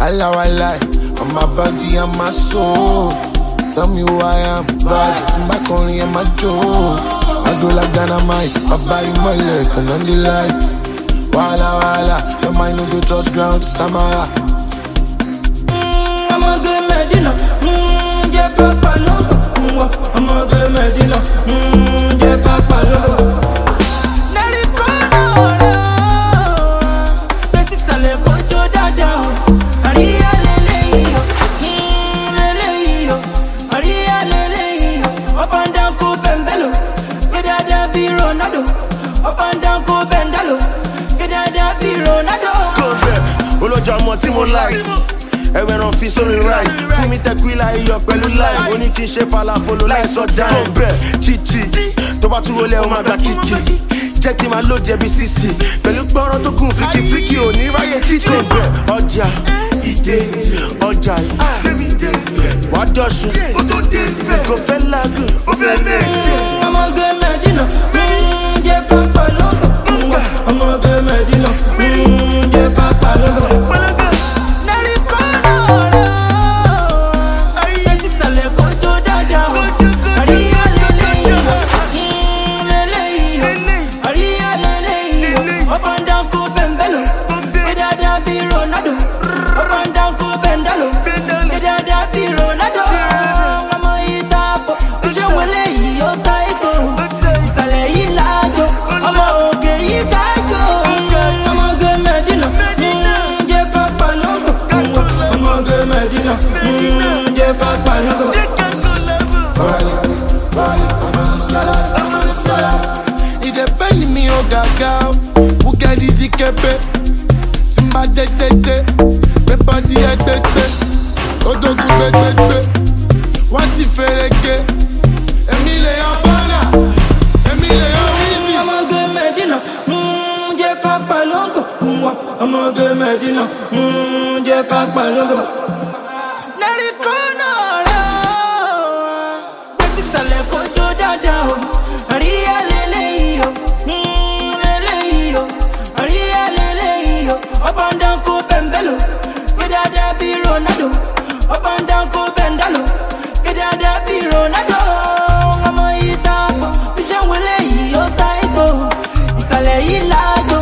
Walla walla, on my body and my soul. Tell me who I am, vibes, back only in my jaw. I go like dynamite, I buy you my leg, turn on the lights. Walla walla, your mind no go touch ground, stammer. I'm a good Medina, yeah, Papa Logo. I'm a good Medina, yeah, Papa Logo. Olójà ọmọ tí mo like ẹ̀wẹ̀ ràn fi sórí rice fún mi tẹ́kùílà iyọ̀ pẹ̀lú láì ó ní kí n ṣe falafolo láì sọ dáì tó bẹ̀ chichi tó bá tún wọlé ó máa gba kíkì jẹ́ kí n máa lóde ẹbí sísì pẹ̀lú gbọ́rọ̀ tó kún fíkì ò ní ráyè títò bẹ̀ ọjà ọjà wàá dọ̀sùn kò fẹ́ lágùn. ọmọ gẹ́ Medina jẹ́ Papa Logo. ọmọ gẹ́ Medina jẹ́ Papa Logo. It depend me o gaga, who get easy kepe. Timba de, pepa di ekpe. Odogu be. Wọ́n ti fereke, Emile Abana, Emile Easy. I'm a good Medina, jẹ́ Papa Logo. I'm a good Medina, jẹ́ Papa Logo. Up and down, go bendalo. Get out there, be Ronaldo. I'm a hit up. We shall will lay your title. It's a lay